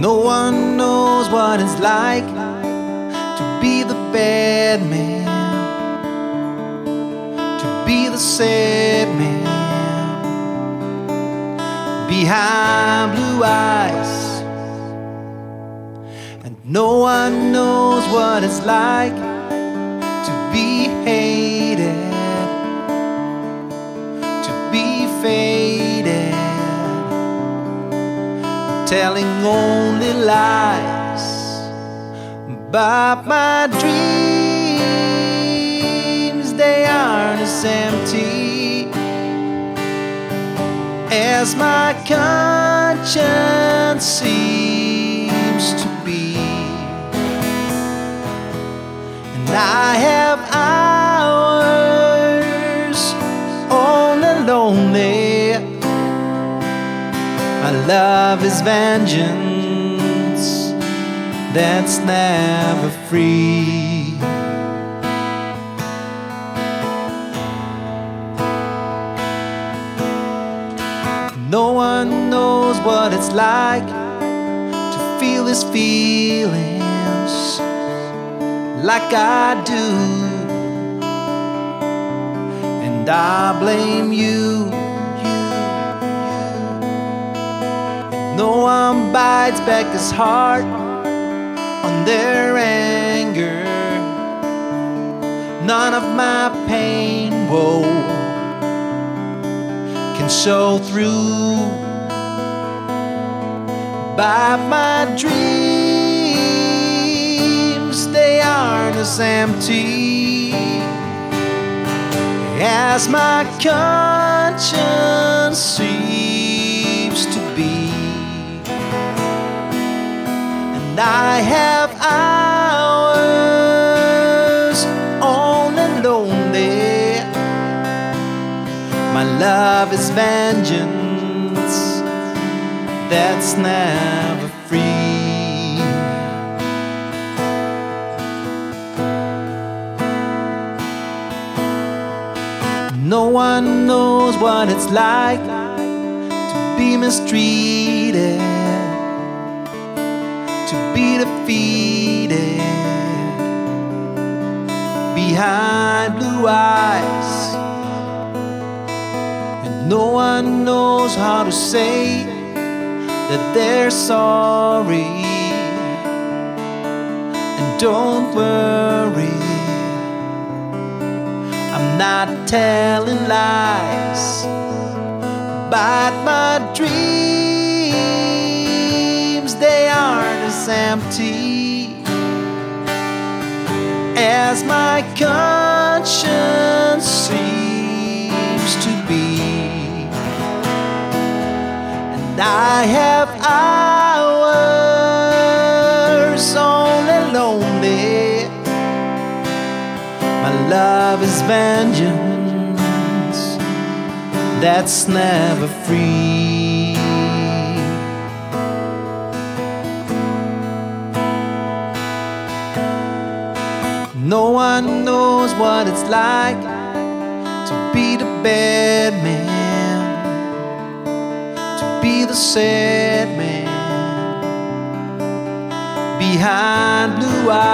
No one knows what it's like to be the bad man, to be the sad man behind blue eyes. And no one knows what it's like to be hated, to be faded, telling only lies about my dreams. They aren't as empty as my conscience seems to be. And I have hours only lonely. My love is vengeance that's never free. No one knows what it's like to feel these feelings like I do. And I blame you. No one bites back his heart on their anger. None of my pain, woe, can show through. By my dreams, they aren't as empty as my conscience seems to be. And I have hours only lonely. My love is vengeance that's never free. No one knows what it's like to be mistreated, to be defeated behind blue eyes. And no one knows how to say that they're sorry. And don't worry, I'm not telling lies about my dreams. They aren't as empty as my conscience seems to be. And I have hours only lonely. My love is vengeance that's never free. No one knows what it's like to be the bad man, to be the sad man behind blue eyes.